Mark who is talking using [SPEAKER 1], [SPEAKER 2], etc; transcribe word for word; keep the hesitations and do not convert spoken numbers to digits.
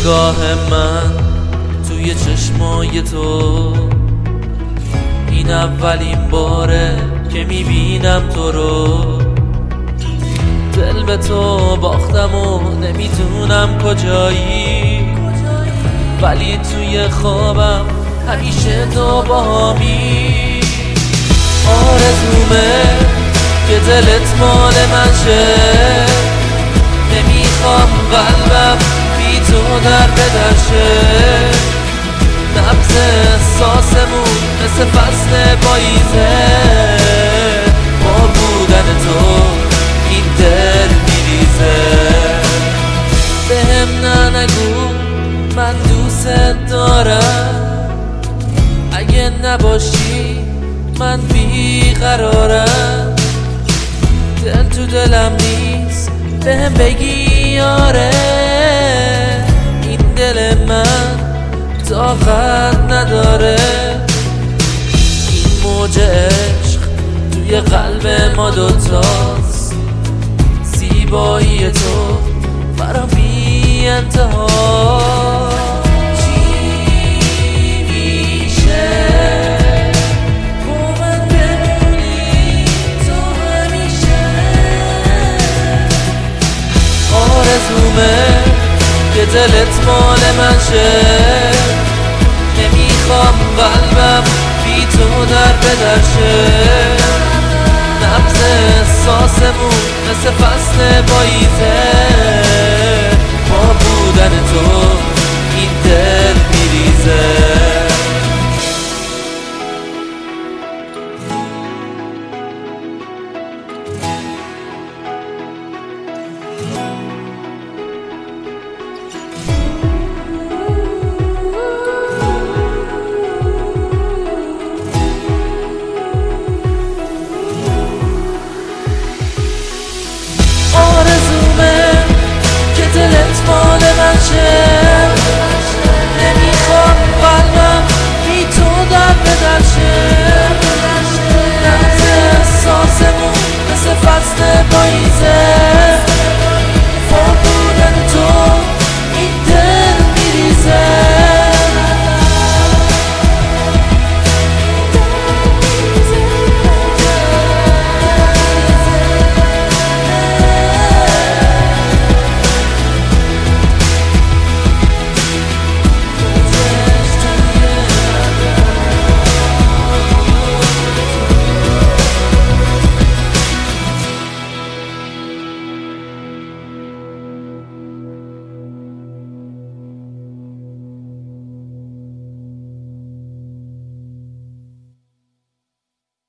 [SPEAKER 1] نگاه من توی چشمای تو، این اولین باره که میبینم تو رو. دل به تو باختم و نمیدونم کجایی، ولی توی خوابم همیشه تو باهامی. آرزومه که دلت مال من شه، نمیخوام قلبم بی تو در بدر شه. نبض احساسمون مثل فصل پاییزه، با بودن تو این دل میریزه. بهم نه نگو من دوست دارم، اگه نباشی من بیقرارم. دل تو دلم نیست بهم بگی آره، این دل من طاقت نداره. این موج عشق توی قلب ما دوتاست، زیبایی تو برام بی انتها. آرزومه که دلت مال من شه، نمیخوام قلبم بی تو در بدر شه. نبض احساسمون مثل فصل پاییزه، با بودن تو